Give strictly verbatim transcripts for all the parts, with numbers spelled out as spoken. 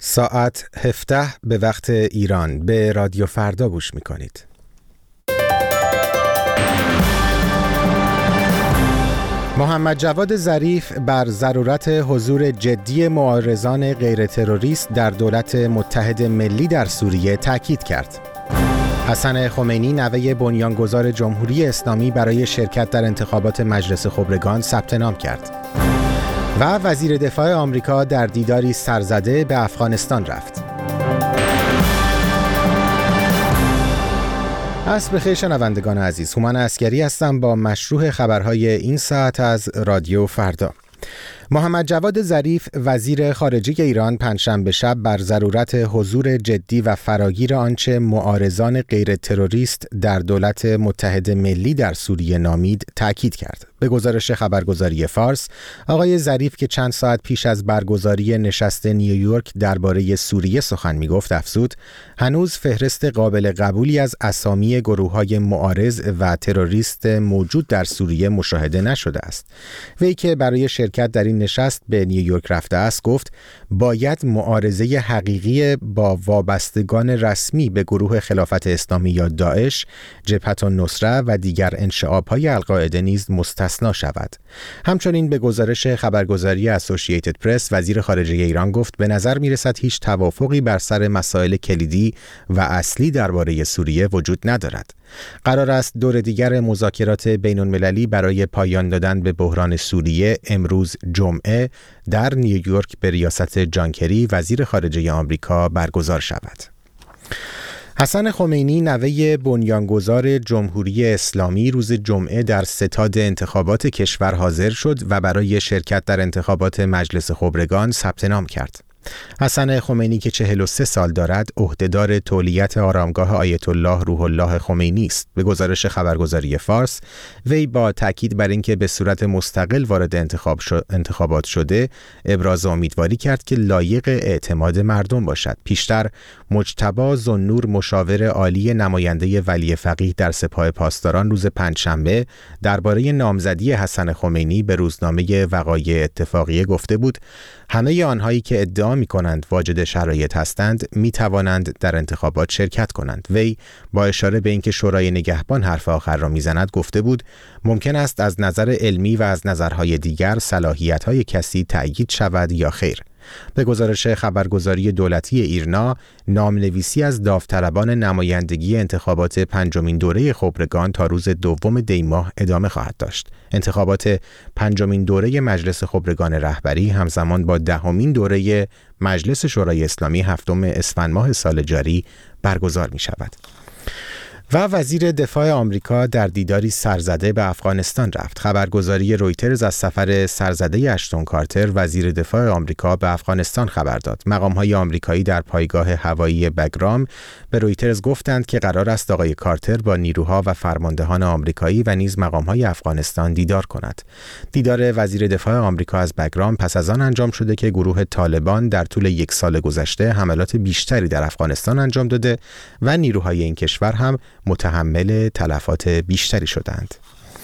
ساعت هفده به وقت ایران به رادیو فردا گوش می‌کنید. محمد جواد ظریف بر ضرورت حضور جدی معارضان غیر تروریست در دولت متحد ملی در سوریه تاکید کرد. حسن خمینی نوه بنیانگذار جمهوری اسلامی برای شرکت در انتخابات مجلس خبرگان ثبت نام کرد. و وزیر دفاع آمریکا در دیداری سرزده به افغانستان رفت. عصر بخیر شنوندگان عزیز، هومن عسکری هستم با مشروع خبرهای این ساعت از رادیو فردا. محمد جواد ظریف وزیر خارجه ایران پنجشنبه شب بر ضرورت حضور جدی و فراگیر آنچه معارضان غیر تروریست در دولت متحد ملی در سوریه نامید تاکید کرد. به گزارش خبرگزاری فارس، آقای ظریف که چند ساعت پیش از برگزاری نشست نیویورک درباره سوریه سخن می‌گفت افزود هنوز فهرست قابل قبولی از اسامی گروه‌های معارض و تروریست موجود در سوریه مشاهده نشده است. وی که برای شرکت در این نشست به نیویورک رفته است گفت باید معارضه حقیقی با وابستگان رسمی به گروه خلافت اسلامی یا داعش، جبهة النصره و دیگر انشعاب‌های القاعده نیز مستثنا شود. همچنین به گزارش خبرگزاری اسوسییتد پرس، وزیر خارجه ایران گفت به نظر می‌رسد هیچ توافقی بر سر مسائل کلیدی و اصلی درباره سوریه وجود ندارد. قرار است دور دیگر مذاکرات بین‌المللی برای پایان دادن به بحران سوریه امروز جمعه در نیویورک به ریاست جان کری وزیر خارجه آمریکا برگزار شود. حسن خمینی نوه بنیانگذار جمهوری اسلامی روز جمعه در ستاد انتخابات کشور حاضر شد و برای شرکت در انتخابات مجلس خبرگان ثبت نام کرد. حسن خمینی که چهل و سه سال دارد عهدهدار تولیت آرامگاه آیت الله روح الله خمینی است. به گزارش خبرگزاری فارس، وی با تاکید بر اینکه به صورت مستقل وارد انتخاب شد، انتخابات شده ابراز امیدواری کرد که لایق اعتماد مردم باشد. پیشتر مجتبی ذوالنور مشاور عالی نماینده ولی فقیه در سپاه پاسداران روز پنجشنبه درباره نامزدی حسن خمینی به روزنامه وقایع اتفاقیه گفته بود همه آنهایی که ادعا می کنند واجد شرایط هستند می توانند در انتخابات شرکت کنند. وی با اشاره به اینکه شورای نگهبان حرف آخر را می زند گفته بود ممکن است از نظر علمی و از نظرهای دیگر صلاحیت‌های کسی تأیید شود یا خیر. به گزارش خبرگزاری دولتی ایرنا، نامنویسی از داوطلبان نمایندگی انتخابات پنجمین دوره خبرگان تا روز دوم دی ماه ادامه خواهد داشت. انتخابات پنجمین دوره مجلس خبرگان رهبری همزمان با دهمین دوره مجلس شورای اسلامی هفتم اسفند ماه سال جاری برگزار می شود. و وزیر دفاع آمریکا در دیداری سرزده به افغانستان رفت. خبرگزاری رویترز از سفر سرزده اشتون کارتر وزیر دفاع آمریکا به افغانستان خبر داد. مقام‌های آمریکایی در پایگاه هوایی بگرام به رویترز گفتند که قرار است آقای کارتر با نیروها و فرماندهان آمریکایی و نیز مقام‌های افغانستان دیدار کند. دیدار وزیر دفاع آمریکا از بگرام پس از آن انجام شده که گروه طالبان در طول یک سال گذشته حملات بیشتری در افغانستان انجام داده و نیروهای این کشور هم متحمل تلفات بیشتری شدند.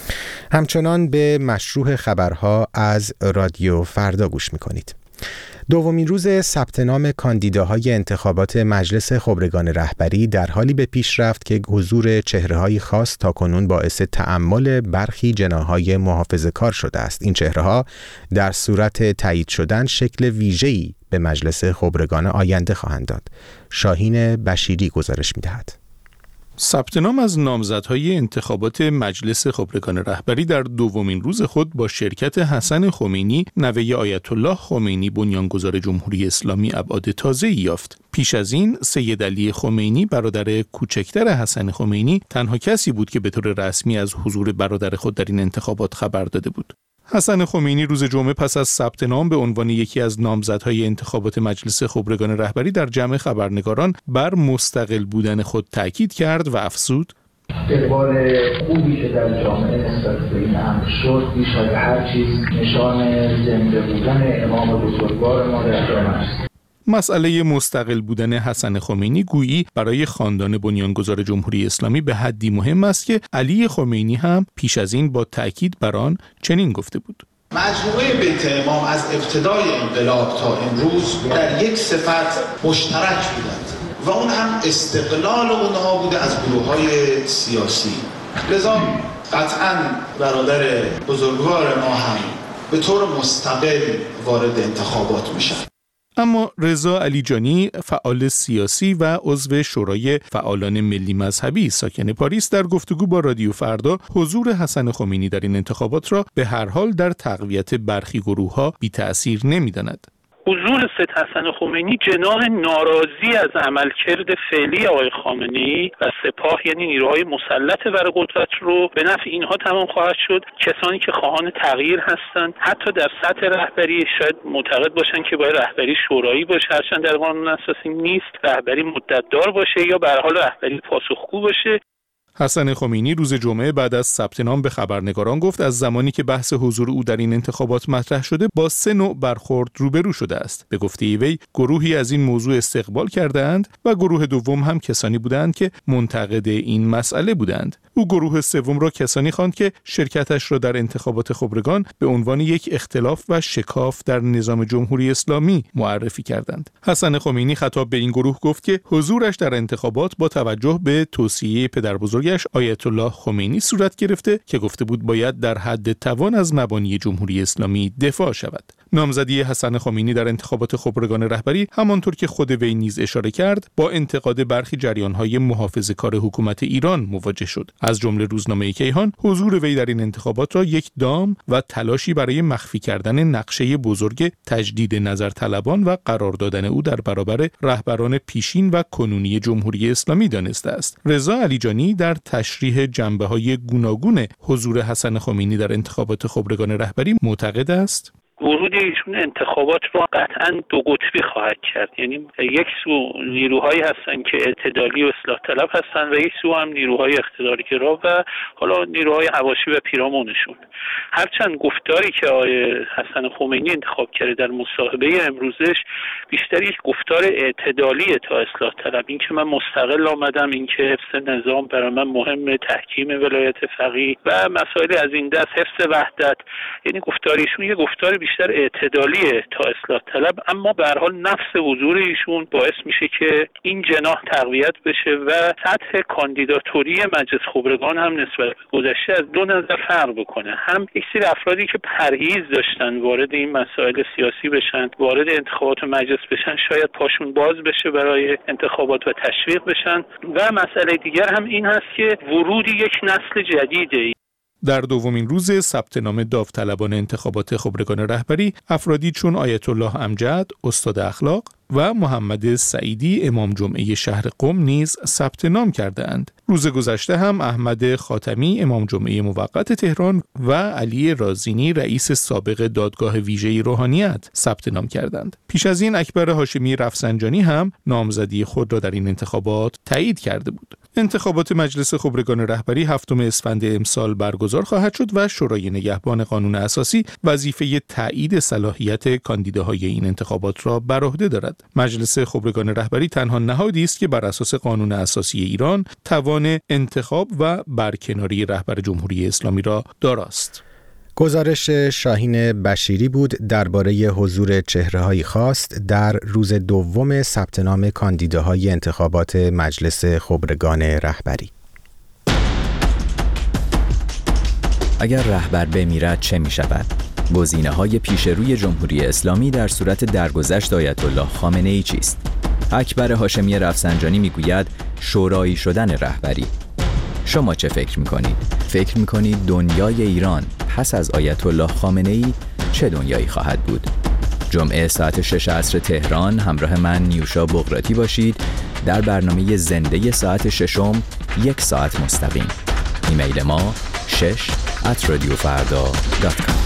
همچنان به مشروع خبرها از رادیو فردا گوش می‌کنید. دومین روز ثبت نام کاندیداهای انتخابات مجلس خبرگان رهبری در حالی به پیش رفت که حضور چهره‌های خاص تاکنون باعث تأمل برخی جناح‌های محافظه‌کار شده است. این چهره‌ها در صورت تایید شدن شکل ویژه‌ای به مجلس خبرگان آینده خواهند داد. شاهین بشیری گزارش می‌دهد. ثبت نام از نامزدهای انتخابات مجلس خبرگان رهبری در دومین روز خود با شرکت حسن خمینی نوه آیت الله خمینی بنیانگذار جمهوری اسلامی ابعاد تازه‌ای یافت. پیش از این سید علی خمینی برادر کوچکتر حسن خمینی تنها کسی بود که به طور رسمی از حضور برادر خود در این انتخابات خبر داده بود. حسن خمینی روز جمعه پس از ثبت نام به عنوان یکی از نامزدهای انتخابات مجلس خبرگان رهبری در جمع خبرنگاران بر مستقل بودن خود تاکید کرد و افزود اقبال خوبی که در جامعه نسبت به این امر شد بیش از هر چیز نشان زنده بودن امام بزرگوار ما در جامعه است. مسئله مستقل بودن حسن خمینی گویی برای خاندان بنیانگذار جمهوری اسلامی به حدی مهم است که علی خمینی هم پیش از این با تأکید بر آن چنین گفته بود. مجموعه بیت امام از ابتدای انقلاب تا امروز در یک صفت مشترک بودند و اون هم استقلال اونها بوده از گروه‌های سیاسی. لذا قطعاً برادر بزرگوار ما هم به طور مستقل وارد انتخابات میشن. اما رضا علیجانی، فعال سیاسی و عضو شورای فعالان ملی مذهبی ساکن پاریس، در گفتگو با رادیو فردا حضور حسن خمینی در این انتخابات را به هر حال در تقویت برخی گروه‌ها بی‌تأثیر نمی‌داند. حضور سید حسن خمینی جناح ناراضی از عملکرد فعلی آقای خامنه‌ای و سپاه، یعنی نیروهای مسلط بر قدرت، رو به نفع اینها تمام خواهد شد. کسانی که خواهان تغییر هستند، حتی در سطح رهبری شاید معتقد باشند که باید رهبری شورایی باشه، هرچند در قانون اساسی نیست، رهبری مدت‌دار باشه یا به هر حال رهبری پاسخگو باشه. حسن خمینی روز جمعه بعد از ثبت نام به خبرنگاران گفت از زمانی که بحث حضور او در این انتخابات مطرح شده با سه نوع برخورد روبرو شده است. به گفته وی گروهی از این موضوع استقبال کردند و گروه دوم هم کسانی بودند که منتقد این مسئله بودند. او گروه سوم را کسانی خواند که شرکتش را در انتخابات خبرگان به عنوان یک اختلاف و شکاف در نظام جمهوری اسلامی معرفی کردند. حسن خمینی خطاب به این گروه گفت که حضورش در انتخابات با توجه به توصیه پدربزرگش آیت الله خمینی صورت گرفته که گفته بود باید در حد توان از مبانی جمهوری اسلامی دفاع شود. نامزدی حسن خمینی در انتخابات خبرگان رهبری همانطور که خود وی نیز اشاره کرد با انتقاد برخی جریان‌های محافظه‌کار حکومت ایران مواجه شد. از جمله روزنامه کیهان حضور وی در این انتخابات را یک دام و تلاشی برای مخفی کردن نقشه بزرگ تجدید نظر طلبان و قرار دادن او در برابر رهبران پیشین و کنونی جمهوری اسلامی دانسته است. رضا علیجانی در تشریح جنبه‌های گوناگون حضور حسن خمینی در انتخابات خبرگان رهبری معتقد است ورود ایشون انتخابات رو قطعاً دو قطبی خواهد کرد. یعنی یک سو نیروهایی هستن که اعتدالی و اصلاح طلب هستن و یک سو هم نیروهای اقتدارگرا و حالا نیروهای حواشی و پیرامونشون. هرچند گفتاری که آقای حسن خمینی انتخاب کرده در مصاحبه امروزش بیشتر یک گفتار اعتدالی تا اصلاح طلب، این که من مستقل آمدم، این که حفظ نظام برای من مهمه، تحکیم ولایت فقیه و مسائل از این دست، حفظ وحدت، یعنی گفتاریشون یه گفتار بیشتر اعتدالیه تا اصلاح طلب. اما به هر حال نفس حضور ایشون باعث میشه که این جناح تقویت بشه و سطح کاندیداتوری مجلس خبرگان هم نسبت به گذشته از دو نظر فرق بکنه. هم یک سری افرادی که پرهیز داشتن وارد این مسائل سیاسی بشن، وارد انتخابات مجلس بشن، شاید پاشون باز بشه برای انتخابات و تشویق بشن. و مسئله دیگر هم این هست که ورود یک نسل جدیده. در دومین روز ثبت نام داوطلبان انتخابات خبرگان رهبری، افرادی چون آیت الله امجد، استاد اخلاق و محمد سعیدی، امام جمعه شهر قم نیز ثبت نام کرده‌اند. روز گذشته هم احمد خاتمی، امام جمعه موقت تهران و علی رازینی، رئیس سابق دادگاه ویژه روحانیت ثبت نام کردند. پیش از این اکبر هاشمی رفسنجانی هم نامزدی خود را در این انتخابات تایید کرده بود. انتخابات مجلس خبرگان رهبری هفتم اسفند امسال برگزار خواهد شد و شورای نگهبان قانون اساسی وظیفه تایید صلاحیت کاندیداهای این انتخابات را بر عهده دارد. مجلس خبرگان رهبری تنها نهادی است که بر اساس قانون اساسی ایران توان انتخاب و برکناری رهبر جمهوری اسلامی را داراست. گزارش شاهین بشیری بود درباره حضور چهره‌های خاص در روز دوم ثبت نام کاندیداهای انتخابات مجلس خبرگان رهبری. اگر رهبر بمیرد چه می شود؟ گزینه‌های پیش روی جمهوری اسلامی در صورت درگذشت آیت الله خامنه‌ای چیست؟ اکبر هاشمی رفسنجانی میگوید شورایی شدن رهبری. شما چه فکر میکنید؟ فکر میکنید دنیای ایران پس از آیت الله خامنه‌ای چه دنیایی خواهد بود؟ جمعه ساعت شش عصر تهران همراه من نیوشا بغراتی باشید در برنامه زنده ساعت ششم یک ساعت مستقیم. ایمیل ما شش ات رادیو فردا دات کام.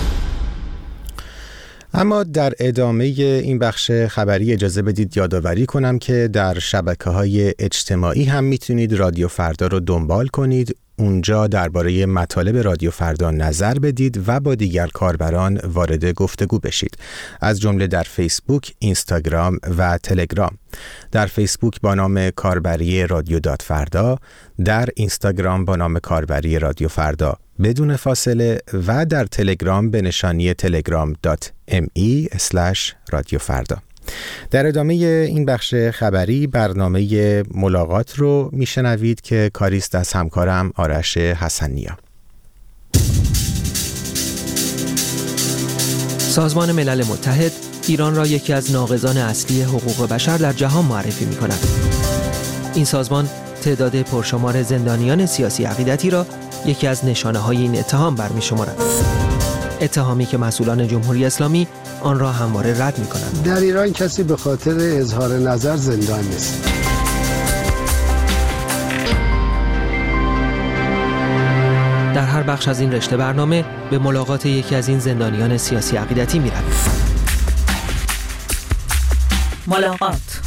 اما در ادامه این بخش خبری اجازه بدید یادآوری کنم که در شبکه‌های اجتماعی هم میتونید رادیو فردا رو دنبال کنید. اونجا درباره مطالب رادیو فردا نظر بدید و با دیگر کاربران وارد گفتگو بشید، از جمله در فیسبوک، اینستاگرام و تلگرام. در فیسبوک با نام کاربری رادیو دات فردا، در اینستاگرام با نام کاربری رادیو فردا بدون فاصله و در تلگرام به نشانی تلگرام دات ام ای اسلش رادیو فردا. در ادامه این بخش خبری برنامه ملاقات رو میشنوید که کاریست از همکارم آرش حسنیا. سازمان ملل متحد ایران را یکی از ناقضان اصلی حقوق بشر در جهان معرفی می کند. این سازمان تعداد پرشمار زندانیان سیاسی عقیدتی را یکی از نشانه های این اتهام برمی شمارد. اتهامی که مسئولان جمهوری اسلامی آن را همواره رد می کنند. در ایران کسی به خاطر اظهار نظر زندان نیست. در هر بخش از این رشته برنامه به ملاقات یکی از این زندانیان سیاسی عقیدتی می رویم. ملاقات.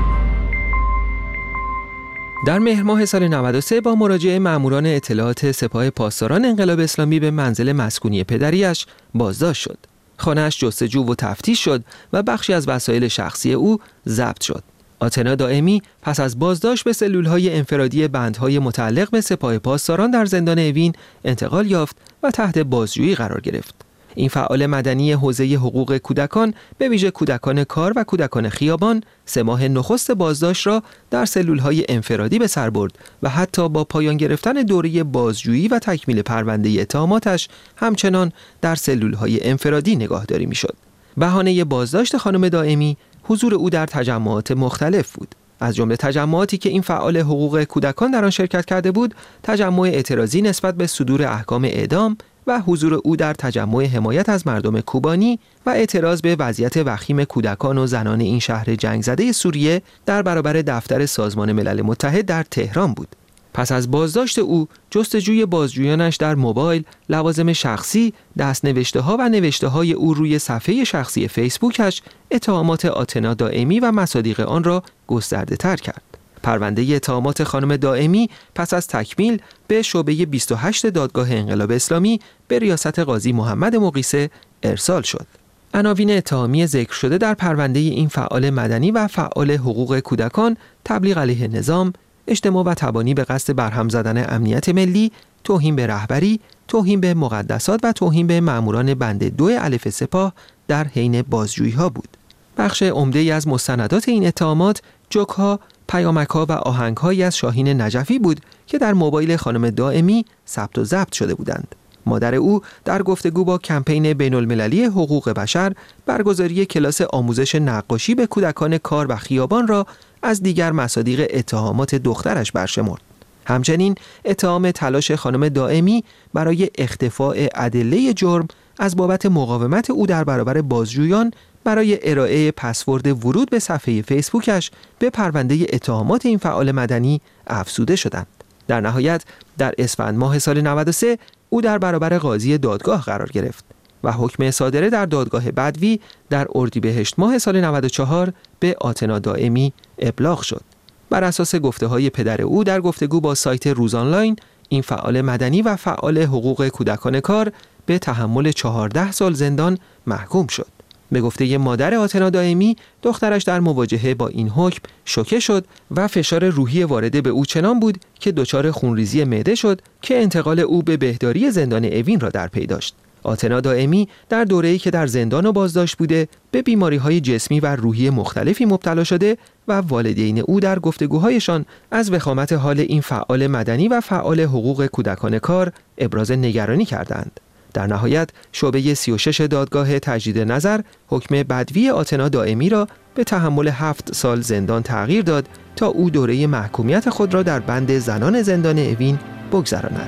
در مهر ماه سال نود و سه با مراجعه ماموران اطلاعات سپاه پاسداران انقلاب اسلامی به منزل مسکونی پدریش بازداشت شد. خانه‌اش جستجو و تفتیش شد و بخشی از وسایل شخصی او ضبط شد. آتنا دائمی پس از بازداشت به سلول‌های انفرادی بندهای متعلق به سپاه پاسداران در زندان اوین انتقال یافت و تحت بازجویی قرار گرفت. این فعال مدنی حوزه حقوق کودکان به ویژه کودکان کار و کودکان خیابان سه ماه نخست بازداشت را در سلول‌های انفرادی به سر برد و حتی با پایان گرفتن دوره بازجویی و تکمیل پرونده اتهاماتش همچنان در سلول‌های انفرادی نگاهداری می‌شد. بهانه بازداشت خانم دائمی حضور او در تجمعات مختلف بود. از جمله تجمعاتی که این فعال حقوق کودکان در آن شرکت کرده بود، تجمع اعتراضی نسبت به صدور احکام اعدام و حضور او در تجمع حمایت از مردم کوبانی و اعتراض به وضعیت وخیم کودکان و زنان این شهر جنگ زده سوریه در برابر دفتر سازمان ملل متحد در تهران بود. پس از بازداشت او، جستجوی بازجویانش در موبایل، لوازم شخصی، دست‌نوشته‌ها و نوشته‌های او روی صفحه شخصی فیسبوکش اتهامات آتنا دائمی و مصادیق آن را گسترده‌تر کرد. پرونده اتهامات خانم دائمی پس از تکمیل به شعبه بیست و هشت دادگاه انقلاب اسلامی به ریاست قاضی محمد مقیسه ارسال شد. عناوین اتهامی ذکر شده در پرونده این فعال مدنی و فعال حقوق کودکان تبلیغ علیه نظام، اجتماع و تبانی به قصد برهم زدن امنیت ملی، توهین به رهبری، توهین به مقدسات و توهین به ماموران بند دو الف سپاه در حین بازجویی‌ها بود. بخش عمده‌ای از مستندات این اتهامات جوک‌ها، پیامک‌ها و آهنگ‌هایی از شاهین نجفی بود که در موبایل خانم دائمی ثبت و ضبط شده بودند. مادر او در گفتگو با کمپین بین‌المللی حقوق بشر برگزاری کلاس آموزش نقاشی به کودکان کار و خیابان را از دیگر مصادیق اتهامات دخترش برشمرد. همچنین اتهام تلاش خانم دائمی برای اختفاء ادله جرم از بابت مقاومت او در برابر بازجویان برای ارائه پسورد ورود به صفحه فیسبوکش به پرونده اتهامات این فعال مدنی افزوده شدند. در نهایت در اسفند ماه سال نود و سه او در برابر قاضی دادگاه قرار گرفت و حکم صادره در دادگاه بدوی در اردیبهشت ماه سال نود و چهار به آتنا دائمی ابلاغ شد. بر اساس گفته‌های پدر او در گفتگو با سایت روز آنلاین، این فعال مدنی و فعال حقوق کودکان کار به تحمل چهارده سال زندان محکوم شد. به گفته مادر آتنا دائمی، دخترش در مواجهه با این حکم شوکه شد و فشار روحی وارده به او چنان بود که دچار خونریزی معده شد که انتقال او به بهداری زندان اوین را در پی داشت. آتنا دائمی در دوره‌ای که در زندان و بازداشت بوده به بیماری‌های جسمی و روحی مختلفی مبتلا شده و والدین او در گفتگوهایشان از وخامت حال این فعال مدنی و فعال حقوق کودکان کار ابراز نگرانی کردند. در نهایت شعبه سی و شش دادگاه تجدید نظر حکم بدوی آتنا دائمی را به تحمل هفت سال زندان تغییر داد تا او دوره محکومیت خود را در بند زنان زندان اوین بگذراند.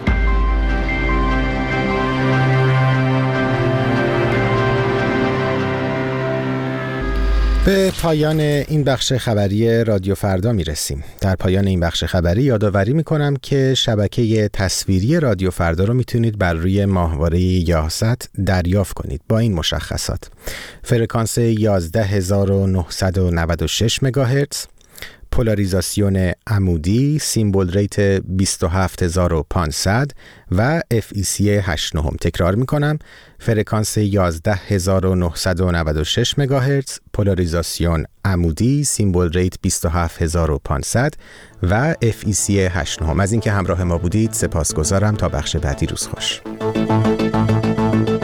به پایان این بخش خبری رادیو فردا می رسیم. در پایان این بخش خبری یادآوری می کنم که شبکه تصویری رادیو فردا رو می تونید بر روی ماهواره یاست دریافت کنید با این مشخصات: فرکانس یازده هزار و نهصد و نود و شش مگاهرتز، پولاریزاسیون عمودی سیمبل ریت بیست و هفت هزار و پانصد و اف ای سی هشت نهم. تکرار میکنم، فرکانس یازده هزار و نهصد و نود و شش مگاهرتز، پولاریزاسیون عمودی سیمبل ریت بیست و هفت هزار و پانصد و اف ای سی هشت نهم. از اینکه همراه ما بودید سپاسگزارم. تا بخش بعدی روز خوش.